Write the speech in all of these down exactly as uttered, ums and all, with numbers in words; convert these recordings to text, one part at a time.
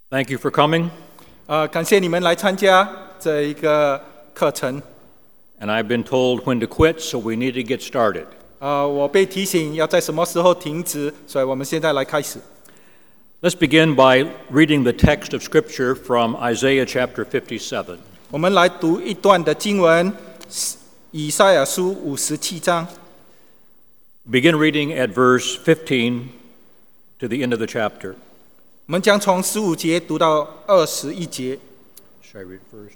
Thank you for coming. 呃，感谢你们来参加这一个课程。 And I've been told when to quit, so we need to get started. 呃，我被提醒要在什么时候停止，所以我们现在来开始。 Let's begin by reading the text of Scripture from Isaiah chapter fifty-seven. 我们来读一段的经文，以赛亚书五十七章。 Begin reading at verse fifteen to the end of the chapter. 我们将从十五节读到二十一节。 Should I read first?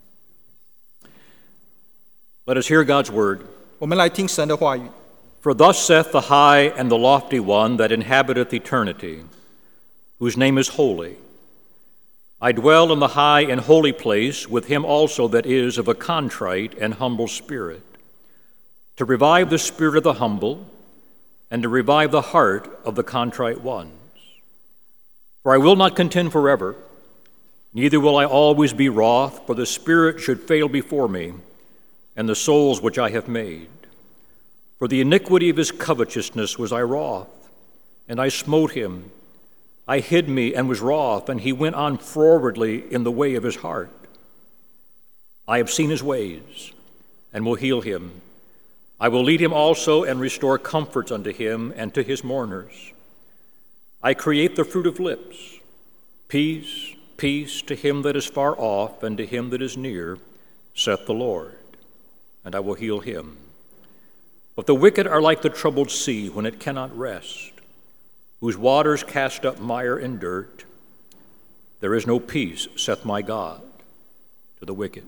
Let us hear God's word. 我们来听神的话语。 For thus saith the high and the lofty one that inhabiteth eternity, whose name is holy. I dwell in the high and holy place with him also that is of a contrite and humble spirit, to revive the spirit of the humble, and to revive the heart of the contrite ones. For I will not contend forever, neither will I always be wroth, for the spirit should fail before me, and the souls which I have made. For the iniquity of his covetousness was I wroth, and I smote him. I hid me and was wroth, and he went on forwardly in the way of his heart. I have seen his ways, and will heal him. I will lead him also and restore comforts unto him and to his mourners. I create the fruit of lips. Peace, peace to him that is far off and to him that is near, saith the Lord, and I will heal him. But the wicked are like the troubled sea when it cannot rest, whose waters cast up mire and dirt. There is no peace, saith my God, to the wicked.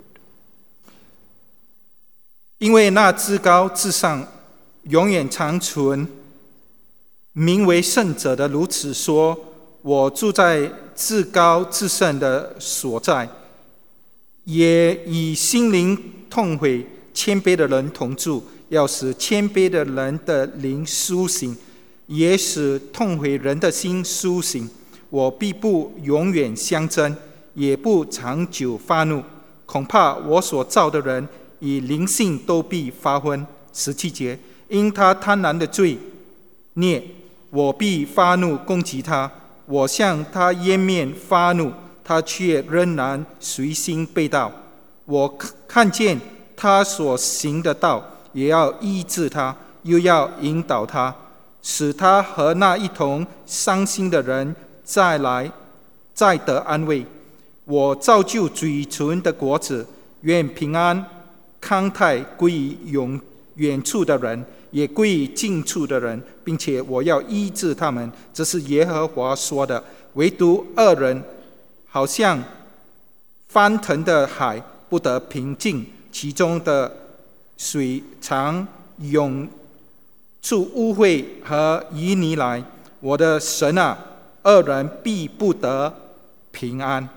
因为那至高至上、永远长存、名为圣者的如此说：我住在至高至圣的所在，也与心灵痛悔、谦卑的人同住，要使谦卑的人的灵苏醒，也使痛悔人的心苏醒。我必不永远相争，也不长久发怒，恐怕我所造的人以灵性都必发昏。十七节，因他贪婪的罪孽，我必发怒攻击他。我向他掩面发怒，他却仍然随心背道。我看见他所行的道，也要医治他，又要引导他，使他和那一同伤心的人再来再得安慰。我造就嘴唇的果子，愿平安康泰归于永远处的人，也归于近处的人，并且我要医治他们。这是耶和华说的。唯独恶人好像翻腾的海，不得平静，其中的水常涌出污秽和淤泥来。我的神啊，恶人必不得平安。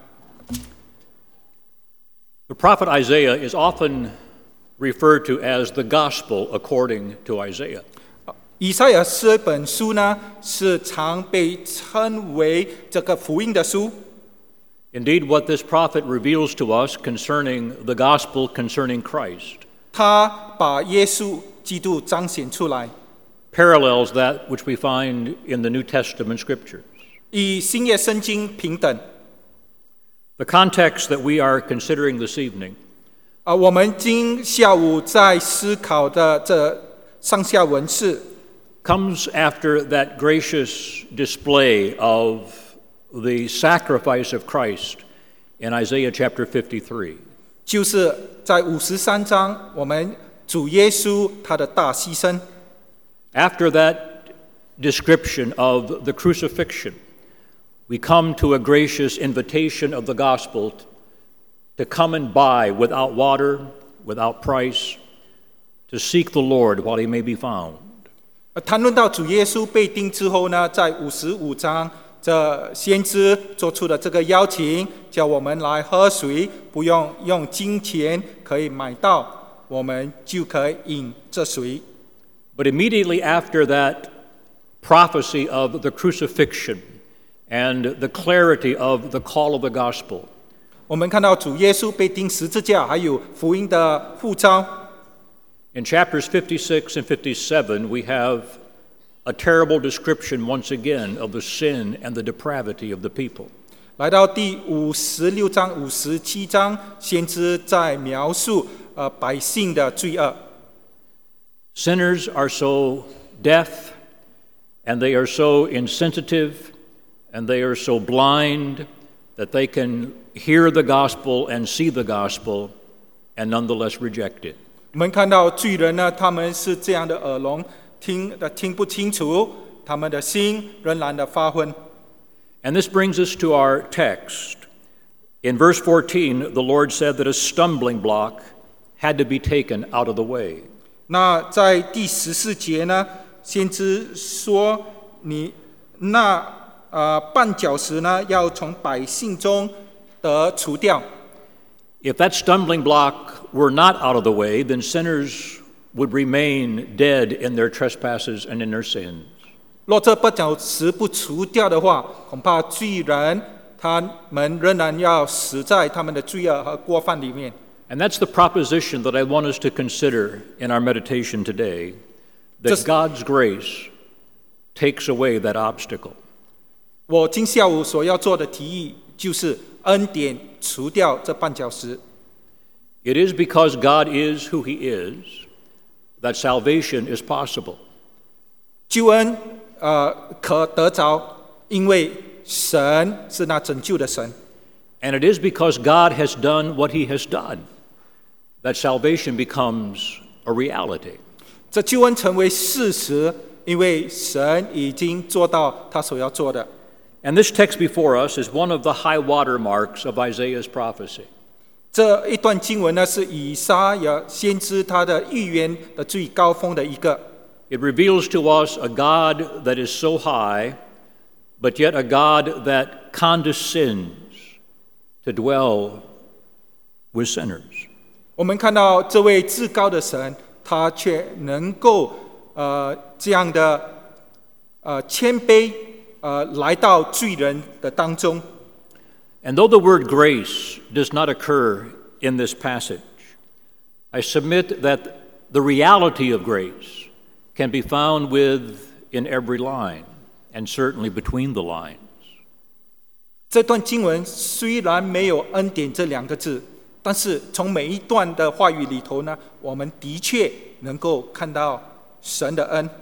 The prophet Isaiah is often referred to as the gospel according to Isaiah. 以赛亚这本书呢，是常被称为这个福音的书。 Indeed, what this prophet reveals to us concerning the gospel concerning Christ 他把耶稣基督彰显出来， parallels that which we find in the New Testament scriptures. 与新约圣经平等。 The context that we are considering this evening 啊，我们今下午在思考的这上下文是 comes after that gracious display of the sacrifice of Christ in Isaiah chapter fifty-three. 就是在五十三章，我们主耶稣他的大牺牲。 After that description of the crucifixion, we come to a gracious invitation of the gospel to come and buy without water, without price, to seek the Lord while he may be found. 谈论到主耶稣被钉之后呢，在五十五章，这先知做出了这个邀请，叫我们来喝水，不用用金钱可以买到，我们就可以饮这水。 But immediately after that prophecy of the crucifixion and the clarity of the call of the gospel, 我们看到主耶稣被钉十字架，还有福音的呼召。 in chapters fifty-six and fifty-seven, we have a terrible description once again of the sin and the depravity of the people. 来到第五十六章、五十七章，先知在描述呃百姓的罪恶。 Sinners are so deaf, and they are so insensitive, and they are so blind that they can hear the gospel and see the gospel and nonetheless reject it. 我们看到罪人呢，他们是这样的耳聋，听的听不清楚，他们的心仍然的发昏。 And this brings us to our text. In verse fourteen, the Lord said that a stumbling block had to be taken out of the way. 那在第十四节呢，先知说，你那呃绊脚石呢，要从百姓中得除掉。 If that stumbling block were not out of the way, then sinners would remain dead in their trespasses and in their sins. 若这绊脚石不除掉的话，恐怕罪人他们仍然要死在他们的罪恶和过犯里面。 And that's the proposition that I want us to consider in our meditation today, that Just- God's grace takes away that obstacle. 我今下午所要做的提议就是恩典除掉这绊脚石。 It is because God is who He is that salvation is possible. 救恩呃可得着，因为神是那拯救的神。 And it is because God has done what He has done that salvation becomes a reality. 这救恩成为事实，因为神已经做到他所要做的。 And this text before us is one of the high water marks of Isaiah's prophecy. 这一段经文呢，是以撒亚先知他的预言的最高峰的一个。 It reveals to us a God that is so high, but yet a God that condescends to dwell with sinners. 我们看到这位至高的神，他却能够呃这样的呃谦卑呃来到罪人的当中。 And though the word grace does not occur in this passage, I submit that the reality of grace can be found within every line, and certainly between the lines. 这段经文虽然没有恩典这两个字，但是从每一段的话语里头呢，我们的确能够看到神的恩。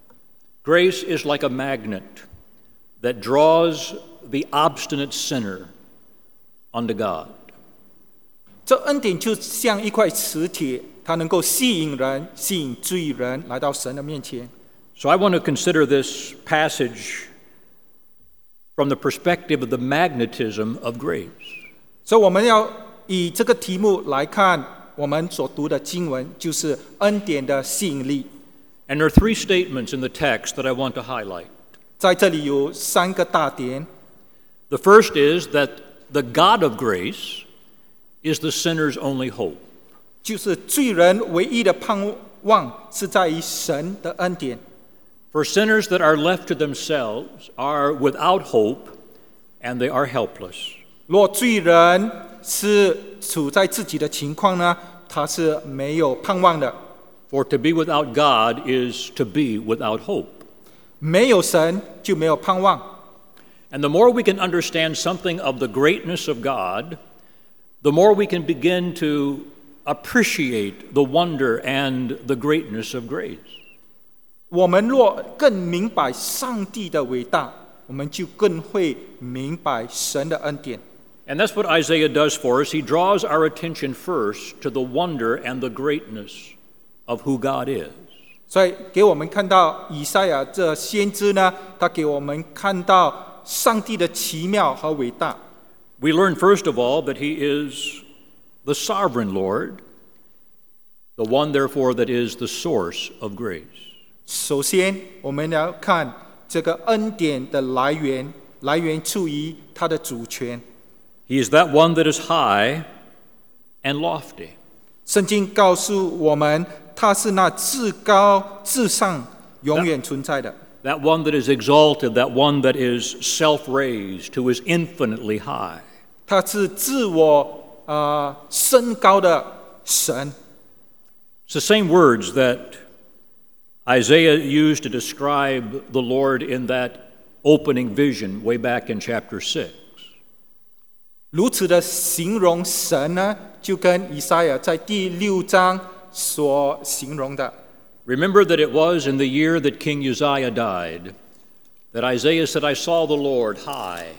Grace is like a magnet that draws the obstinate sinner unto God. 这恩典就像一块磁铁，它能够吸引人，吸引罪人来到神的面前。 So I want to consider this passage from the perspective of the magnetism of grace. 所以我们要以这个题目来看我们所读的经文，就是恩典的吸引力。 And there are three statements in the text that I want to highlight. 在这里有三个大点。 The first is that the God of grace is the sinner's only hope. 就是罪人唯一的盼望是在于神的恩典。 For sinners that are left to themselves are without hope and they are helpless. 若罪人是处在自己的情况呢，他是没有盼望的。 For to be without God is to be without hope. 没有神就没有盼望。 And the more we can understand something of the greatness of God, the more we can begin to appreciate the wonder and the greatness of grace. 我们若更明白上帝的伟大，我们就更会明白神的恩典。 And that's what Isaiah does for us. He draws our attention first to the wonder and the greatness of who God is. 所以给我们看到以赛亚这先知呢，他给我们看到上帝的奇妙和伟大。 We learn first of all that he is the sovereign Lord, the one therefore that is the source of grace. 首先，我们要看这个恩典的来源，来源处于他的主权。 He is that one that is high and lofty. 圣经告诉我们，他是那至高至上、永远存在的。 That one that is exalted, that one that is self-raised, who is infinitely high. 他是自我呃升高的神。 It's the same words that Isaiah used to describe the Lord in that opening vision way back in chapter six. 如此的形容神呢，就跟以赛亚在第六章所形容的。 Remember that it was in the year that King Uzziah died that Isaiah said, I saw the Lord high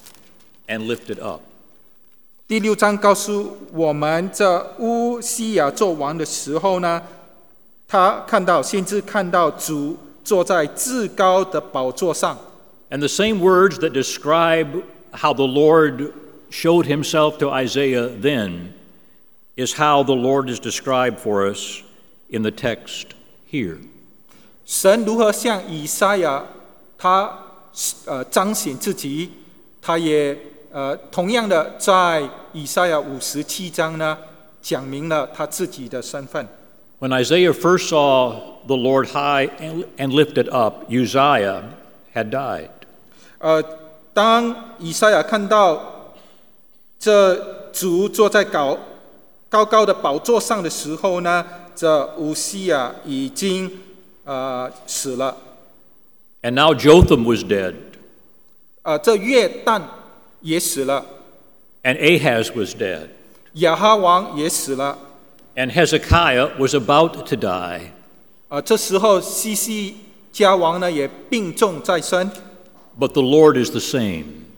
and lifted up. 第六章告诉我们，这乌西雅做王的时候呢，他看到先知看到主坐在至高的宝座上。 And the same words that describe how the Lord showed himself to Isaiah then is how the Lord is described for us in the text here. 神如何向以赛亚他呃彰显自己，他也呃同样的在以赛亚五十七章呢讲明了他自己的身份。 When Isaiah first saw the Lord high and lifted up, Uzziah had died. 呃，当以赛亚看到这主坐在高高高的宝座上的时候呢，这乌西雅已经呃死了。 And now Jotham was dead. 呃，这约旦也死了。 And Ahaz was dead. 亚哈王也死了。 And Hezekiah was about to die. 呃，这时候西西家王呢也病重在身。 But the Lord is the same.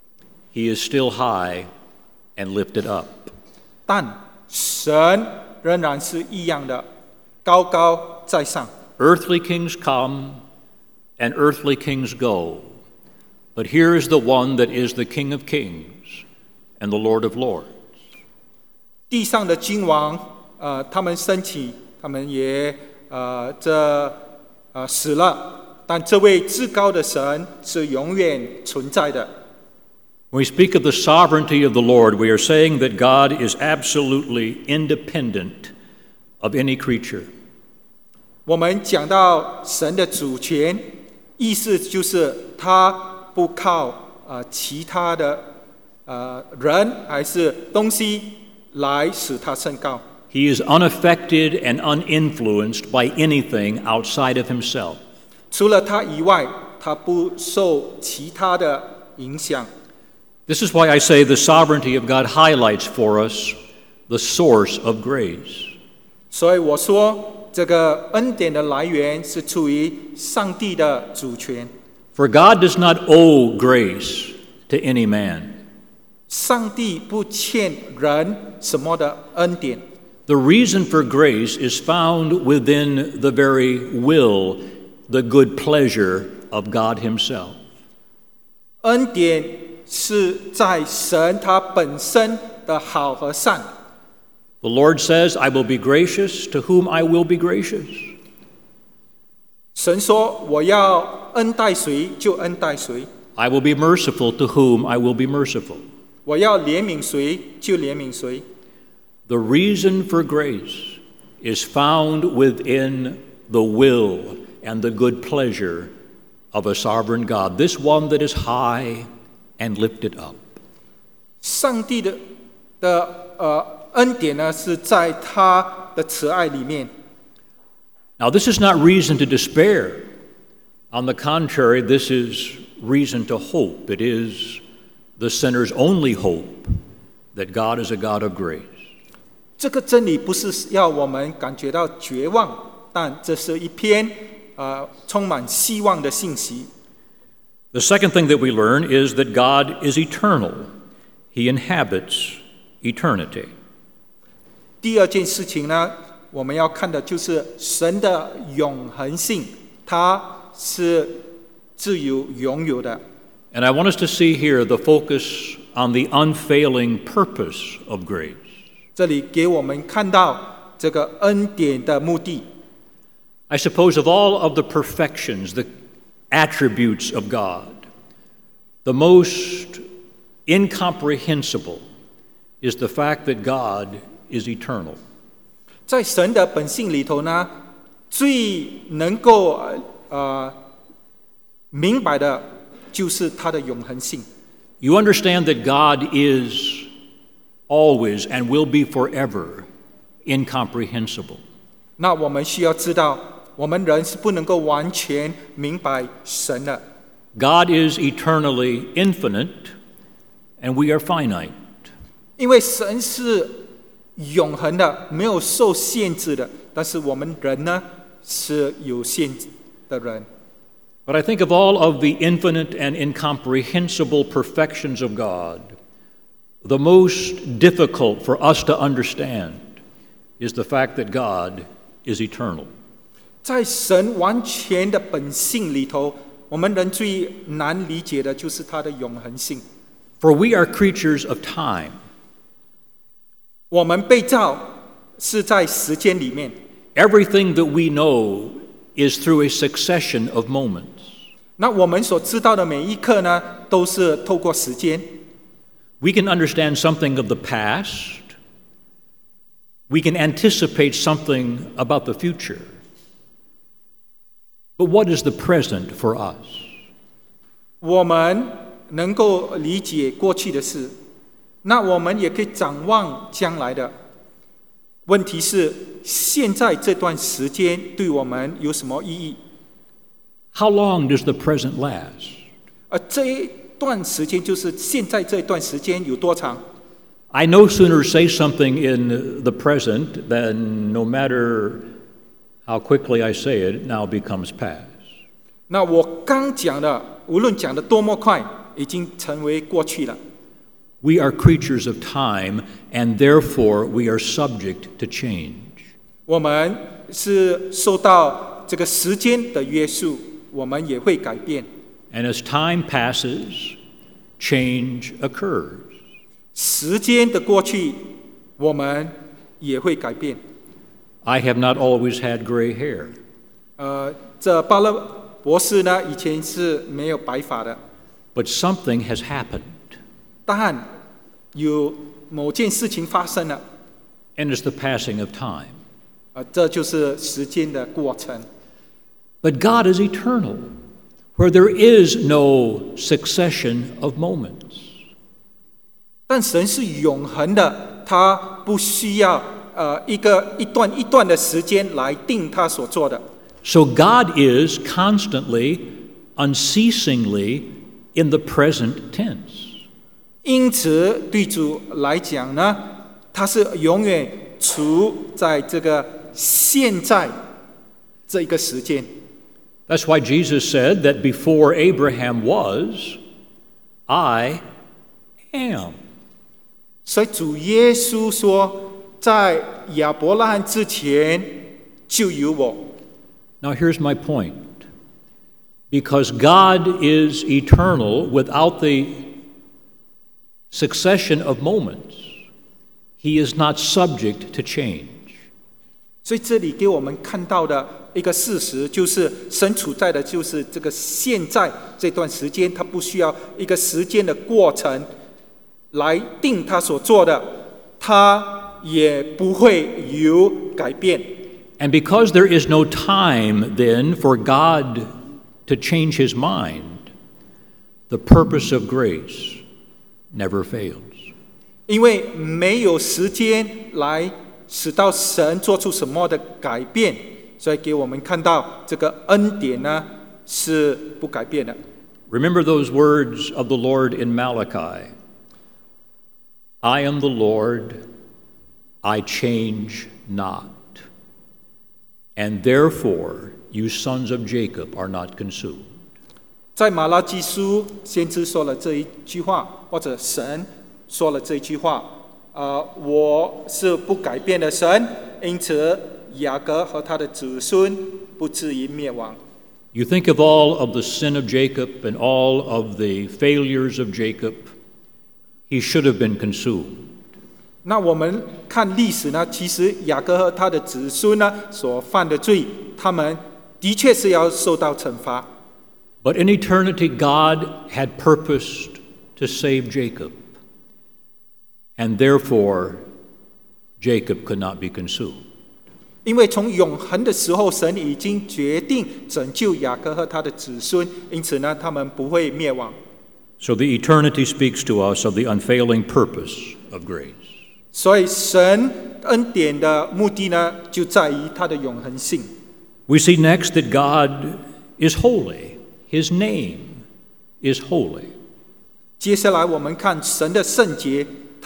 He is still high and lifted up. 但神仍然是一样的，高高在上。 Earthly kings come and earthly kings go. But here is the one that is the King of kings and the Lord of lords. 地上的君王，呃，他们升起，他们也呃这呃死了。但这位至高的神是永远存在的。 When we speak of the sovereignty of the Lord, we are saying that God is absolutely independent of any creature. 我们讲到神的主权，意思就是他不靠呃其他的呃人还是东西来使他升高。 He is unaffected and uninfluenced by anything outside of himself. 除了他以外，他不受其他的影响。 This is why I say the sovereignty of God highlights for us the source of grace. 所以我说，这个恩典的来源是出于上帝的主权。 For God does not owe grace to any man. 上帝不欠人什么的恩典。 The reason for grace is found within the very will, the good pleasure of God himself. 恩典是在神他本身的好和善。 The Lord says, I will be gracious to whom I will be gracious. 神说，我要恩待谁就恩待谁。 I will be merciful to whom I will be merciful. 我要怜悯谁就怜悯谁。 The reason for grace is found within the will and the good pleasure of a sovereign God, this one that is high and lifted up. 上帝的的呃恩典呢，是在他的慈爱里面。 Now, this is not reason to despair. On the contrary, this is reason to hope. It is the sinner's only hope that God is a God of grace. 这个真理不是要我们感觉到绝望，但这是一篇呃充满希望的信息。 The second thing that we learn is that God is eternal. He inhabits eternity. 第二件事情呢，我们要看的就是神的永恒性，它是自由拥有的。 And I want us to see here the focus on the unfailing purpose of grace. 这里给我们看到这个恩典的目的。 I suppose of all of the perfections, the attributes of God, the most incomprehensible is the fact that God is eternal. 在神的本性里头呢，最能够呃明白的就是他的永恒性。 You understand that God is always and will be forever incomprehensible. 那我们需要知道，我们人是不能够完全明白神的。 God is eternally infinite, and we are finite. 因为神是永恒的，没有受限制的，但是我们人呢是有限的人。 But I think of all of the infinite and incomprehensible perfections of God, the most difficult for us to understand is the fact that God is eternal. 在神完全的本性里头，我们人最难理解的就是他的永恒性。 For we are creatures of time. 我们被造是在时间里面。 Everything that we know is through a succession of moments. 那我们所知道的每一刻呢，都是透过时间。 We can understand something of the past. We can anticipate something about the future. But what is the present for us? 我们能够理解过去的事，那我们也可以展望将来的。问题是，现在这段时间对我们有什么意义？ How long does the present last? 而这一段时间，就是现在这段时间有多长？ I no sooner say something in the present than no matter how quickly I say it, it now becomes past. 那我刚讲的，无论讲的多么快，已经成为过去了。 We are creatures of time, and therefore we are subject to change. 我们是受到这个时间的约束，我们也会改变。 And as time passes, change occurs. 时间的过去，我们也会改变。 I have not always had gray hair. 呃，这巴勒博士呢，以前是没有白发的， But something has happened. 但有某件事情发生了， And it's the passing of time. 呃，这就是时间的过程。 But God is eternal, where there is no succession of moments. 但神是永恒的，他不需要呃一个一段一段的时间来定他所做的。 So God is constantly, unceasingly in the present tense. 因此，对主来讲呢，他是永远处在这个现在这一个时间。 That's why Jesus said that before Abraham was, I am. 所以主耶稣说，在亚伯拉罕之前就有我。 Now here's my point. Because God is eternal without the succession of moments, He is not subject to change. 所以这里给我们看到的一个事实，就是神处在的就是这个现在这段时间，他不需要一个时间的过程来定他所做的，他也不会有改变。 And because there is no time then for God to change His mind, the purpose of grace never fails. 因为没有时间来使到神做出什么的改变，所以给我们看到这个恩典呢是不改变的。 Remember those words of the Lord in Malachi. I am the Lord, I change not. And therefore, you sons of Jacob are not consumed. 在马拉基书，先知说了这一句话，或者神说了这一句话，呃，我是不改变的神，因此雅各和他的子孙不至于灭亡。 You think of all of the sin of Jacob and all of the failures of Jacob, he should have been consumed. 那我们看历史呢，其实雅各和他的子孙呢所犯的罪，他们的确是要受到惩罚。 But in eternity, God had purposed to save Jacob, and therefore, Jacob could not be consumed. 因为从永恒的时候，神已经决定拯救雅各和他的子孙，因此呢，他们不会灭亡。 So the eternity speaks to us of the unfailing purpose of grace. 所以神恩典的目的呢，就在于他的永恒性。 We see next that God is holy. His name is holy. 接下来我们看神的圣洁，他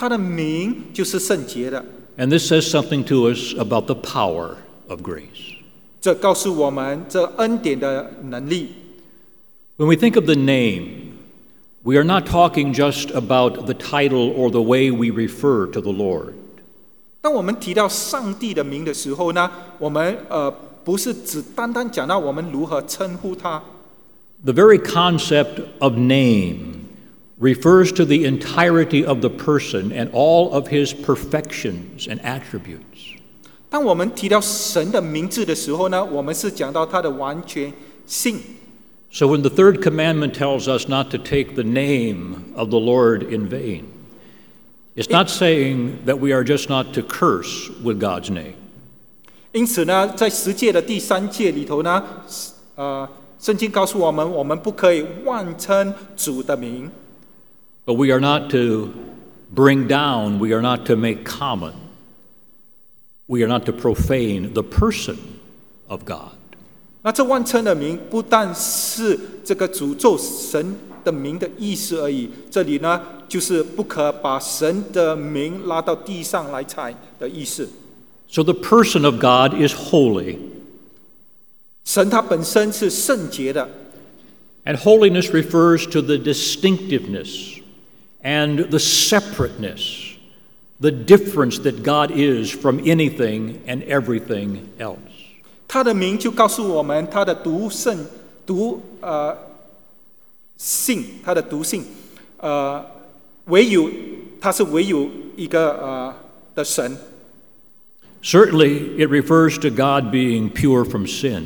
他的名就是圣洁的。 And this says something to us about the power of grace. 这告诉我们这恩典的能力。 When we think of the name, we are not talking just about the title or the way we refer to the Lord. 当我们提到上帝的名的时候呢，我们呃不是只单单讲到我们如何称呼他。 The very concept of name refers to the entirety of the person and all of his perfections and attributes. 当我们提到神的名字的时候呢，我们是讲到他的完全性。 So when the third commandment tells us not to take the name of the Lord in vain, it's not saying that we are just not to curse with God's name. 因此呢，在十诫的第三诫里头呢，呃，圣经告诉我们，我们不可以妄称主的名。 But we are not to bring down, we are not to make common, we are not to profane the person of God. 那这万称的名不但是这个诅咒神的名的意思而已，这里呢就是不可把神的名拉到地上来踩的意思。 So the person of God is holy. 神他本身是圣洁的， And holiness refers to the distinctiveness and the separateness, the difference that God is from anything and everything else. 他的名就告诉我们他的独圣、独呃性，他的独性，呃，唯有他是唯有一个呃的神。 Certainly, it refers to God being pure from sin.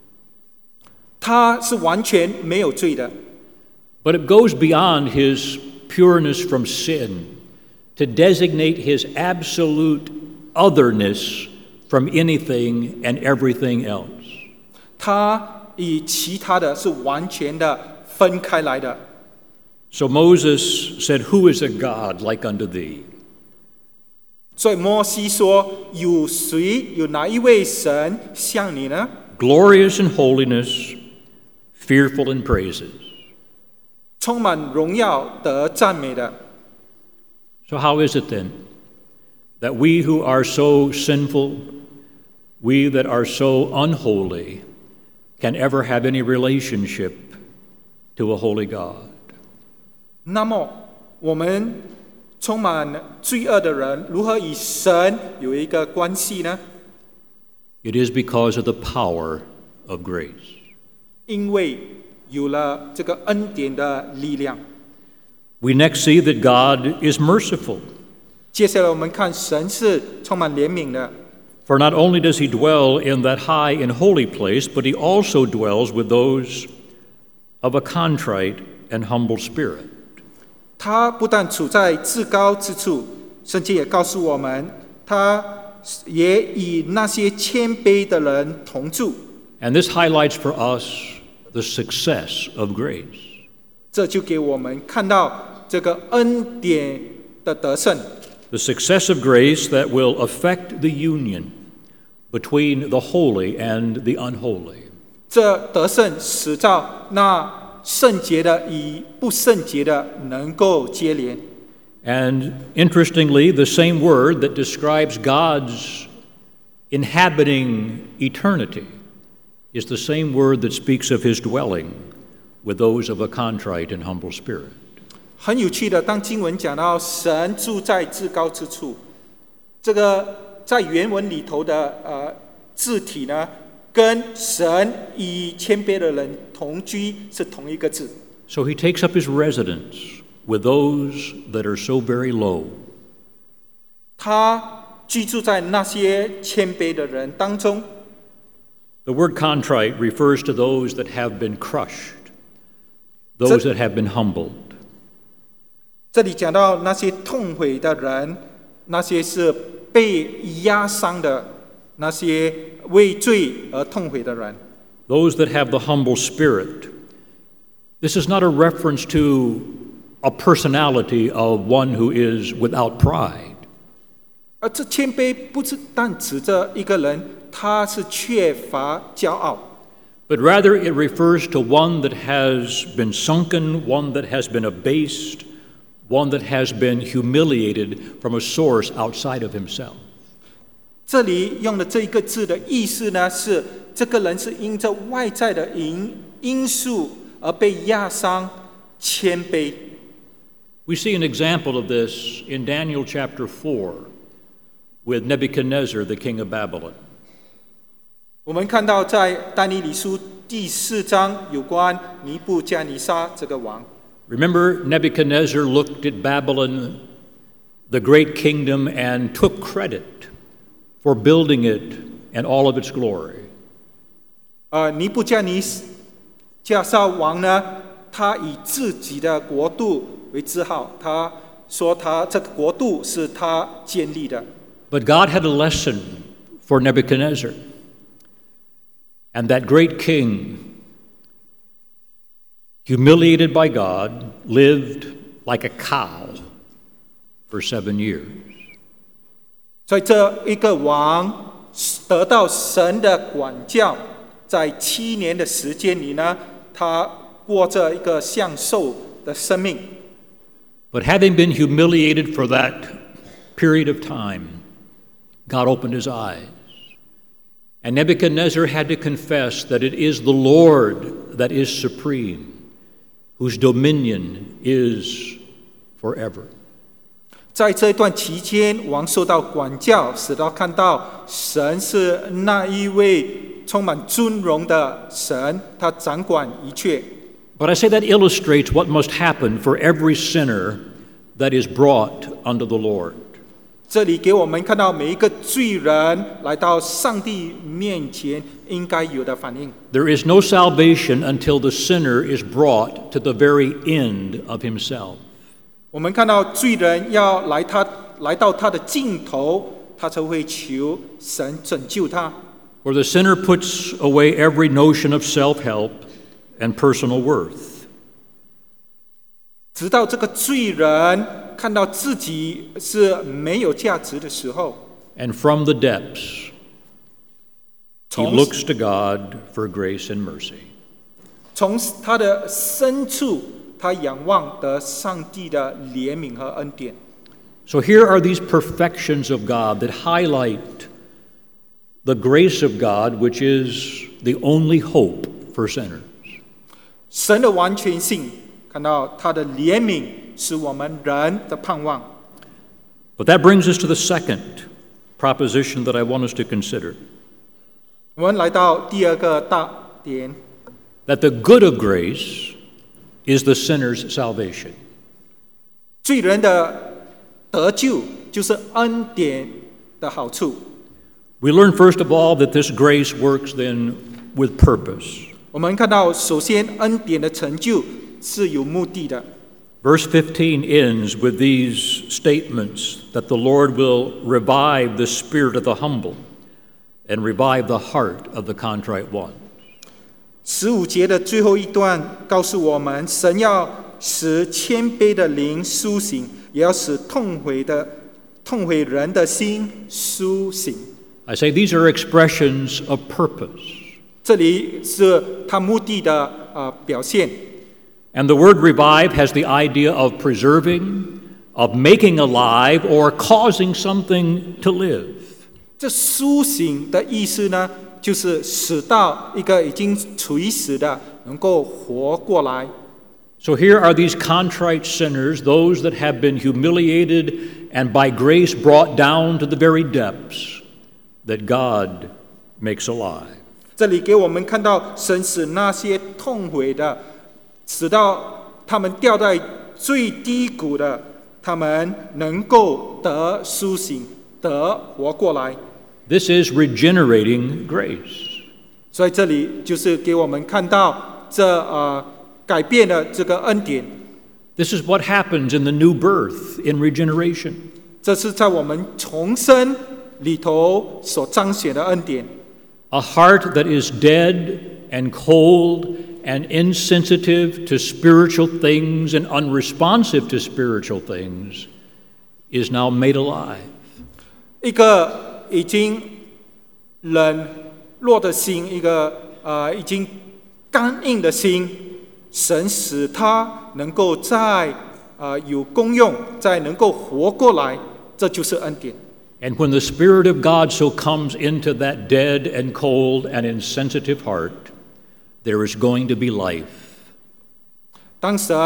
他是完全没有罪的， But it goes beyond his pureness from sin to designate his absolute otherness from anything and everything else. 他与其他的是完全的分开来的。 So Moses said, "Who is a God like unto thee?" 所以摩西说：“有谁有哪一位神像你呢？ Glorious in holiness, fearful in praises. 充满荣耀得赞美的。” So how is it then that we who are so sinful, we that are so unholy, can ever have any relationship to a holy God? 那么，我们充满罪恶的人，如何与神有一个关系呢？ It is because of the power of grace. 因为有了这个恩典的力量。 We next see that God is merciful. 接下来我们看神是充满怜悯的， For not only does he dwell in that high and holy place, but he also dwells with those of a contrite and humble spirit. 他不但处在至高之处，圣经也告诉我们，他也与那些谦卑的人同住。 And this highlights for us the success of grace. 这就给我们看到这个恩典的得胜， The success of grace that will affect the union between the holy and the unholy. 这得胜使到那圣洁的与不圣洁的能够接连。 And interestingly, the same word that describes God's inhabiting eternity is the same word that speaks of his dwelling with those of a contrite and humble spirit. 很有趣的，当经文讲到神住在至高之处，这个在原文里头的呃字体呢，跟神与谦卑的人同居是同一个字。 So he takes up his residence with those that are so very low. 他居住在那些谦卑的人当中。 The word contrite refers to those that have been crushed, those that have been humbled. 这里讲到那些痛悔的人，那些是被压伤的，那些为罪而痛悔的人。 Those that have the humble spirit. This is not a reference to a personality of one who is without pride. 而这谦卑不是但指着一个人，他是缺乏骄傲， But rather it refers to one that has been sunken, one that has been abased, one that has been humiliated from a source outside of himself. 这里用的这一个字的意思呢，是这个人是因着外在的因因素而被压伤、谦卑。 We see an example of this in Daniel chapter four with Nebuchadnezzar, the king of Babylon. 我们看到在但以理书第四章有关尼布加尼撒这个王。 Remember, Nebuchadnezzar looked at Babylon, the great kingdom, and took credit for building it and all of its glory. 呃，尼布加尼加撒王呢，他以自己的国度为自豪，他说他这个国度是他建立的。 But God had a lesson for Nebuchadnezzar. And that great king, humiliated by God, lived like a cow for seven years. 所以这一个王得到神的管教，在七年的时间里呢，他过着一个享受的生命。 But having been humiliated for that period of time, God opened his eyes. And Nebuchadnezzar had to confess that it is the Lord that is supreme, whose dominion is forever. 在这一段期间，王受到管教，使他看到神是那一位充满尊荣的神，他掌管一切。 But I say that illustrates what must happen for every sinner that is brought unto the Lord. 这里给我们看到每一个罪人来到上帝面前应该有的反应。 There is no salvation until the sinner is brought to the very end of himself. 我们看到罪人要来他来到他的尽头，他才会求神拯救他。 Where the sinner puts away every notion of self-help and personal worth. 直到这个罪人看到自己是没有价值的时候， And from the depths, he 从 looks to God for grace and mercy. 从他的深处，他仰望得上帝的怜悯和恩典。 So here are these perfections of God that highlight the grace of God, which is the only hope for sinners. 神的完全性，看到他的怜悯是我们人的盼望。 But that brings us to the second proposition that I want us to consider. 我们来到第二个大点， That the good of grace is the sinner's salvation. 罪人的得救就是恩典的好处。 We learn first of all that this grace works then with purpose. 我们看到，首先恩典的成就是有目的的。 Verse fifteen ends with these statements that the Lord will revive the spirit of the humble and revive the heart of the contrite one. 十五节的最后一段告诉我们，神要使谦卑的灵苏醒，也要使痛悔的痛悔人的心苏醒。 I say these are expressions of purpose. 这里是他目的的呃表现。 And the word revive has the idea of preserving, of making alive, or causing something to live. 这苏醒的意思呢，就是使到一个已经垂死的能够活过来。 So here are these contrite sinners, those that have been humiliated and by grace brought down to the very depths that God makes alive. 这里给我们看到，神使那些痛悔的，使到他们掉在最低谷的，他们能够得苏醒，得活过来。 This is regenerating grace. 所以这里就是给我们看到这呃改变了这个恩典。 This is what happens in the new birth, in regeneration. 这是在我们重生里头所彰显的恩典。 A heart that is dead and cold and insensitive to spiritual things and unresponsive to spiritual things is now made alive. 一个已经冷落的心，一个呃已经刚硬的心，神使他能够在呃有功用，再能够活过来，这就是恩典。 And when the Spirit of God so comes into that dead and cold and insensitive heart, there is going to be life. 当神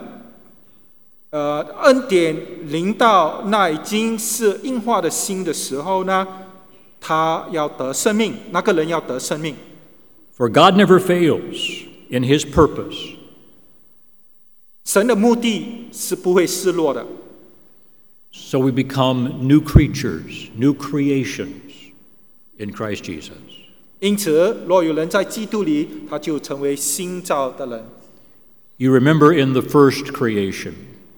呃恩典临到那已经是硬化的心的时候呢，他要得生命，那个人要得生命。 For God never fails in His purpose. 神的目的是不会失落的。 So we become new creatures, new creations in Christ Jesus. 因此，若有人在基督里，他就成为新造的人。 You remember in the first creation,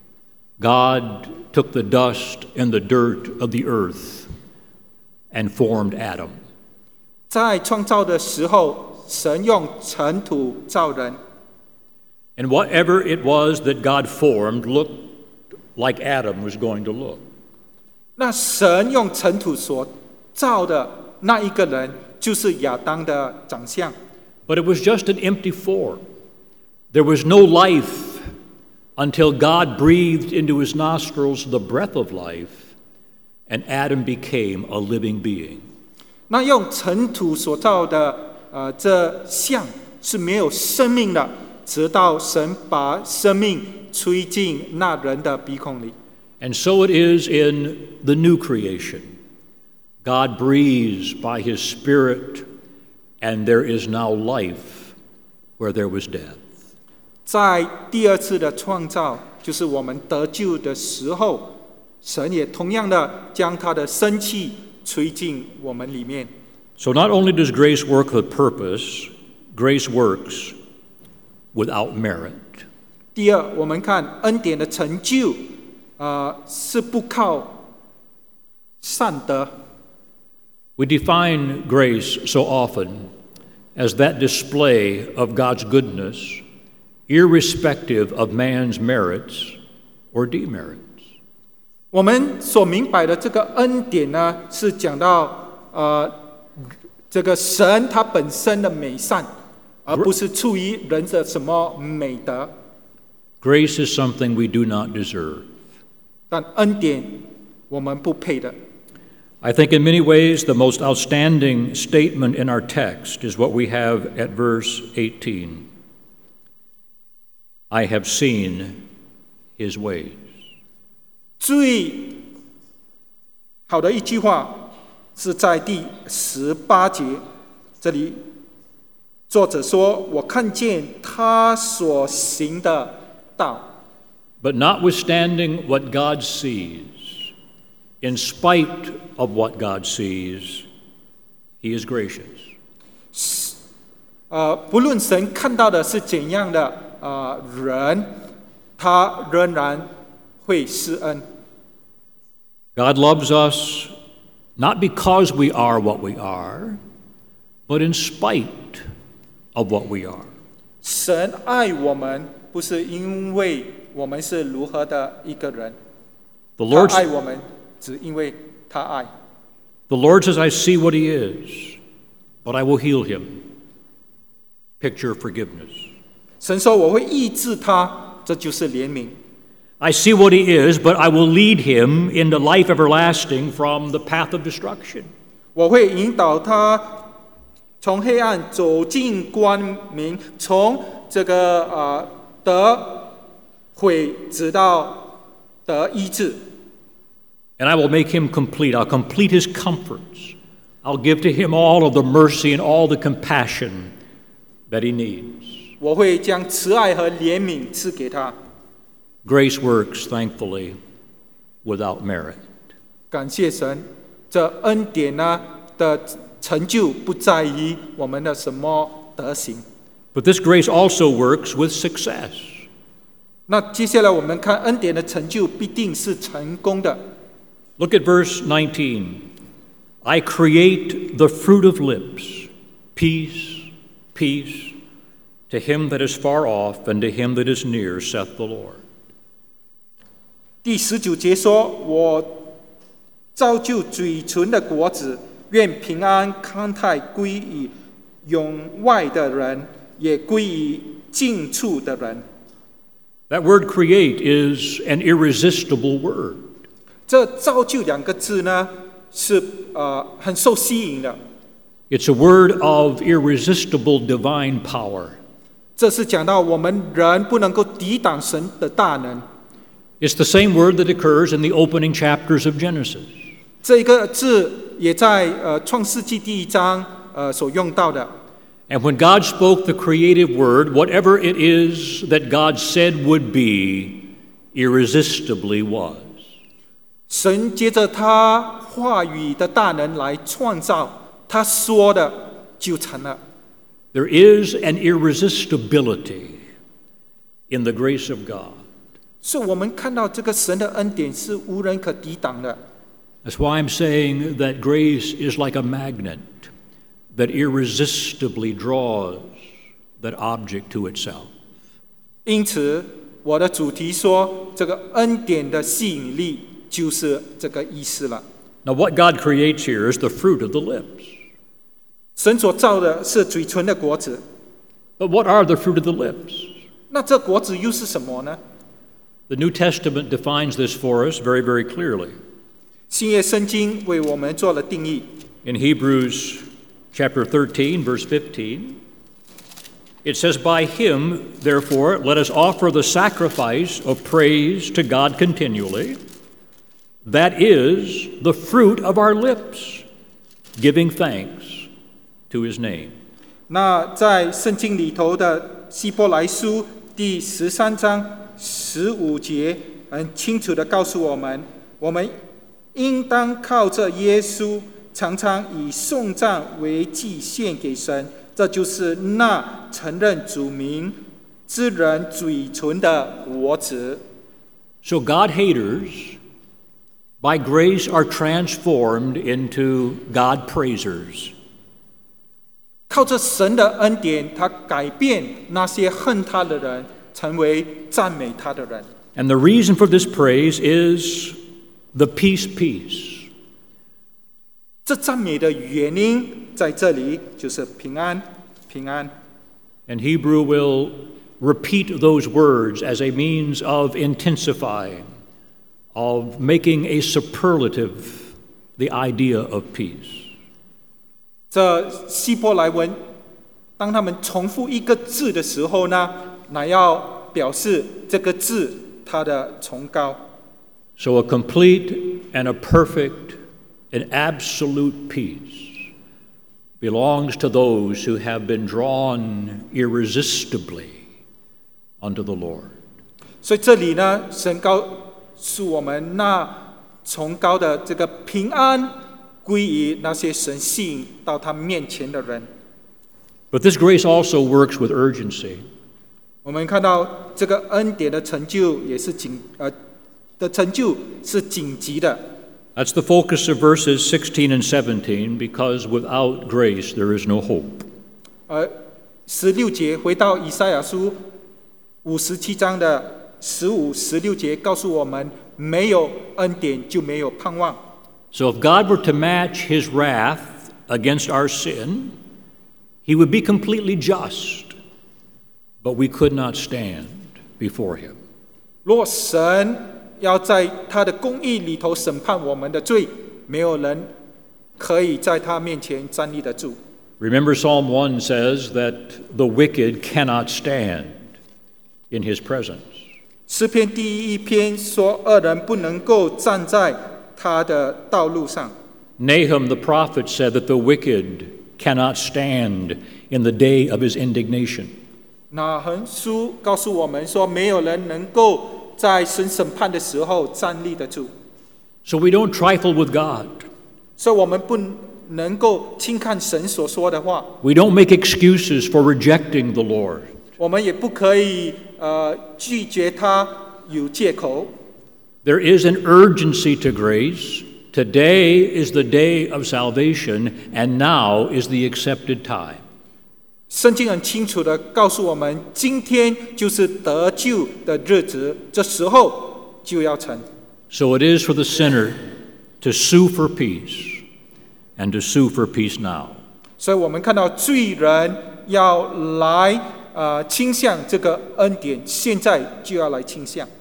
God took the dust and the dirt of the earth and formed Adam. 在创造的时候，神用尘土造人。 And whatever it was that God formed looked like Adam was going to look. 那神用尘土所造的那一个人，就是亚当的长相。 But it was just an empty form. There was no life until God breathed into his nostrils the breath of life, and Adam became a living being. 那用尘土所造的呃这像是没有生命的，直到神把生命吹进那人的鼻孔里。 And so it is in the new creation. God breathes by his Spirit, and there is now life where there was death. 在第二次的创造，就是我们得救的时候，神也同样的将他的生气吹进我们里面。 So not only does grace work with purpose, grace works without merit. 第二，我们看恩典的成就，呃，是不靠善德。 We define grace so often as that display of God's goodness, irrespective of man's merits or demerits. 我们所明白的这个恩典呢，是讲到呃，这个神他本身的美善，而不是出于人的什么美德。 Grace is something we do not deserve. 但恩典我们不配的。 I think in many ways the most outstanding statement in our text is what we have at verse eighteen. I have seen his ways. 最好的一句话是在第十八节，这里作者说：“我看见他所行的道。” But notwithstanding what God sees, in spite of what God sees, he is gracious. 呃，不论神看到的是怎样的呃人，他仍然会施恩。 God loves us not because we are what we are, but in spite of what we are. 神爱我们，不是因为我们是如何的一个人， The Lord, 他爱我们，只因为他爱。 the Lord says, I see what he is, but I will heal him. Picture forgiveness. 神说我会医治他，这就是怜悯。 I see what he is, but I will lead him into life everlasting from the path of destruction. 我会引导他从黑暗走进光明，从这个呃得毁直到得医治。 And I will make him complete. I'll complete his comforts. I'll give to him all of the mercy and all the compassion that he needs. 我会将慈爱和怜悯赐给他。 Grace works, thankfully, without merit. 感谢神，这恩典呢的成就不在于我们的什么德行。 But this grace also works with success. 那接下来我们看恩典的成就必定是成功的。 Look at verse nineteen. I create the fruit of lips, peace, peace, to him that is far off and to him that is near, saith the Lord. 第十九节说：“我造就嘴唇的果子，愿平安康泰归于永外的人，也归于近处的人。” That word create is an irresistible word. 这造就两个字呢，是呃很受吸引的。 It's a word of irresistible divine power. 这是讲到我们人不能够抵挡神的大能。 It's the same word that occurs in the opening chapters of Genesis. 这个字也在呃创世纪第一章呃所用到的。 And when God spoke the creative word, whatever it is that God said would be, irresistibly was. 神接着他话语的大能来创造，他说的就成了。 There is an irresistibility in the grace of God. 所以我们看到这个神的恩典是无人可抵挡的。 That's why I'm saying that grace is like a magnet that irresistibly draws that object to itself. 因此，我的主题说，这个恩典的吸引力就是这个意思了。 Now, what God creates here is the fruit of the lips. 神所造的是嘴唇的果子， But what are the fruit of the lips? 那这果子又是什么呢？ The New Testament defines this for us very, very clearly. 新约圣经为我们做了定义。 In Hebrews chapter thirteen, verse fifteen, it says, By him, therefore, let us offer the sacrifice of praise to God continually. That is the fruit of our lips, giving thanks to his name. 那在圣经里头的希伯来书第十三章十五节，很清楚的告诉我们，我们应当靠着耶稣，常常以颂赞为祭献给神，这就是那承认主名之人嘴唇的果子。 So God haters, by grace, are transformed into God praisers. 靠着神的恩典，他改变那些恨他的人，成为赞美他的人。 And the reason for this praise is the peace, peace. 这赞美的原因在这里就是平安，平安。 And Hebrew will repeat those words as a means of intensifying, of making a superlative the idea of peace. 这希伯来文，当他们重复一个字的时候呢，乃要表示这个字它的崇高。 So a complete and a perfect and absolute peace belongs to those who have been drawn irresistibly unto the Lord. 所以这里呢，神告诉我们，那崇高的这个平安归于那些神吸引到他面前的人。 But this grace also works with urgency. 我们看到这个恩典的成就也是紧呃的成就是紧急的。 That's the focus of verses sixteen and seventeen, because without grace there is no hope. 呃，十六节回到以赛亚书五十七章的十五、十六节，告诉我们，没有恩典就没有盼望。 So if God were to match his wrath against our sin, he would be completely just, but we could not stand before him. 若神要在他的公义里头审判我们的罪，没有人可以在他面前站立得住。 Remember, Psalm one says that the wicked cannot stand in his presence. 诗篇第一篇说，恶人不能够站在他的道路上。 Nahum the prophet said that the wicked cannot stand in the day of his indignation. 那横书告诉我们说，没有人能够在神审判的时候站立得住。 So we don't trifle with God. 所以我们不能够轻看神所说的话。 We don't make excuses for rejecting the Lord. 我们也不可以呃拒绝他，有借口。 There is an urgency to grace. Today is the day of salvation, and now is the accepted time. 圣经很清楚的告诉我们，今天就是得救的日子，这时候就要成。 So it is for the sinner to sue for peace, and to sue for peace now. 所以我们看到罪人要来呃倾向这个恩典，现在就要来倾向。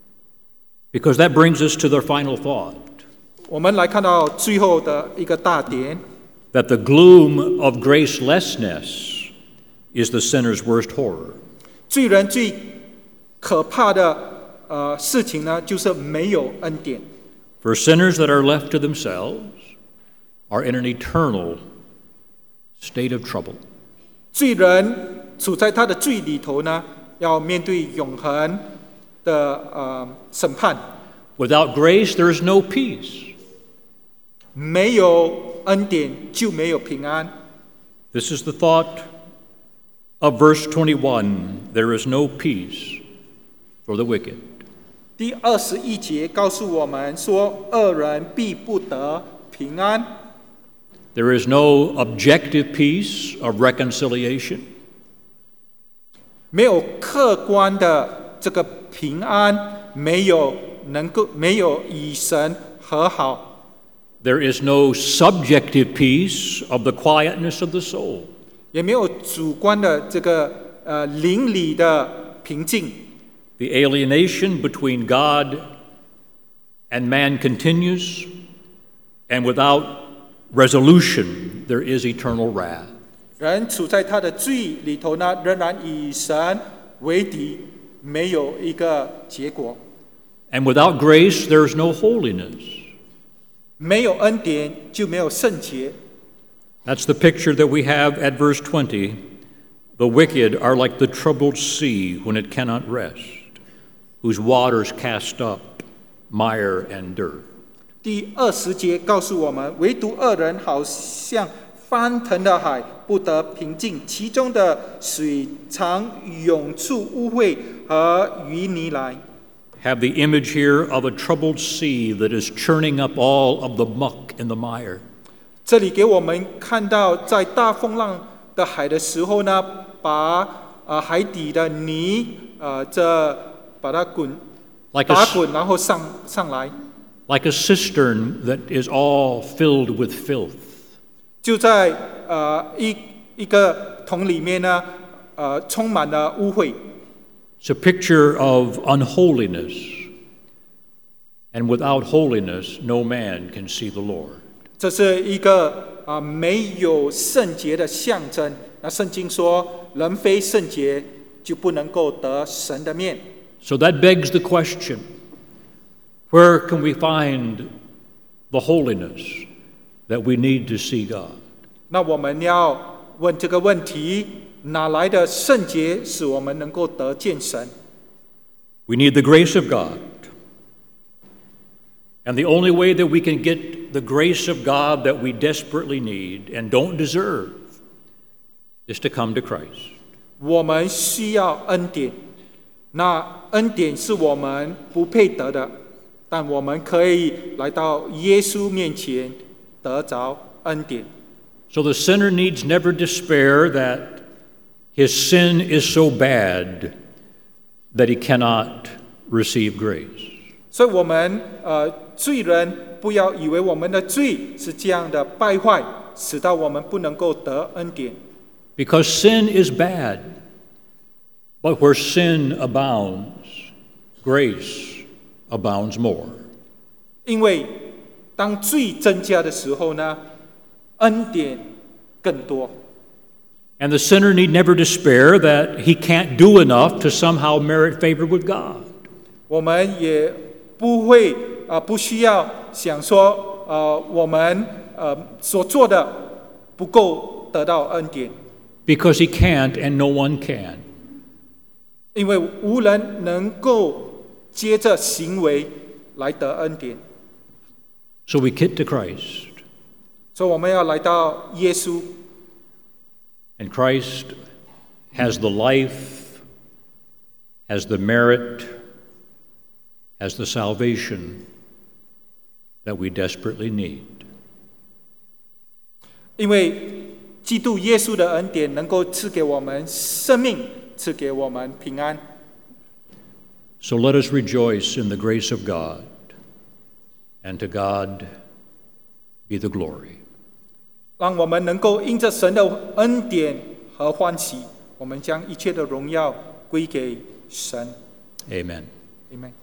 Because that brings us to their final thought. 我们来看到最后的一个大点。 That the gloom of gracelessness is the sinner's worst horror. 罪人最可怕的呃事情呢，就是没有恩典。 For sinners that are left to themselves are in an eternal state of trouble. 罪人处在他的罪里头呢，要面对永恒的呃审判。 Without grace, there is no peace. 没有恩典就没有平安。 This is the thought of verse twenty-one. There is no peace for the wicked. 第二十一节告诉我们说，恶人必不得平安。 There is no objective peace of reconciliation. 没有客观的这个平安，没有能够没有与神和好。 There is no subjective peace of the quietness of the soul. 也没有主观的这个呃灵里的平静。 The alienation between God and man continues, and without resolution, there is eternal wrath. 人处在他的罪里头呢，仍然与神为敌，没有一个结果。 And without grace, there is no holiness. 没有恩典就没有圣洁。 That's the picture that we have at verse twenty. The wicked are like the troubled sea when it cannot rest, whose waters cast up mire and dirt. 第二十节告诉我们，唯独恶人好像翻腾的海，不得平静，其中的水常涌出污秽和淤泥来。 Have the image here of a troubled sea that is churning up all of the muck and the mire. 这里给我们看到，在大风浪的海的时候呢，把呃海底的泥呃这把它滚 Like 打 a, 滚，然后上上来， like a cistern that is all filled with filth. 就在呃一一个桶里面呢，呃充满了污秽。 It's a picture of unholiness. And without holiness, no man can see the Lord. 这是一个啊、呃、没有圣洁的象征。那圣经说，人非圣洁就不能够得神的面。 So that begs the question, where can we find the holiness that we need to see God? 那我们要问这个问题，哪来的圣洁使我们能够得见神？ We need the grace of God. And the only way that we can get the grace of God that we desperately need and don't deserve is to come to Christ. 我们需要恩典，那恩典是我们不配得的，但我们可以来到耶稣面前得着恩典。 So the sinner needs never despair that his sin is so bad that he cannot receive grace. 所以我们呃罪人不要以为我们的罪是这样的败坏，使到我们不能够得恩典。 Because sin is bad, but where sin abounds, grace abounds more. 因为当罪增加的时候呢，恩典更多。 And the sinner need never despair that he can't do enough to somehow merit favor with God. 我们也不会啊、呃，不需要想说，呃，我们呃所做的不够得到恩典。 Because he can't and no one can. 因为无人能够接着行为来得恩典。 So we get to Christ. 所以我们要来到耶稣。 And Christ has the life, has the merit, has the salvation that we desperately need. 因为基督耶稣的恩典能够赐给我们生命，赐给我们平安。 So let us rejoice in the grace of God, and to God be the glory. 让我们能够因着神的恩典和欢喜， 我们将一切的荣耀归给神。 Amen. Amen。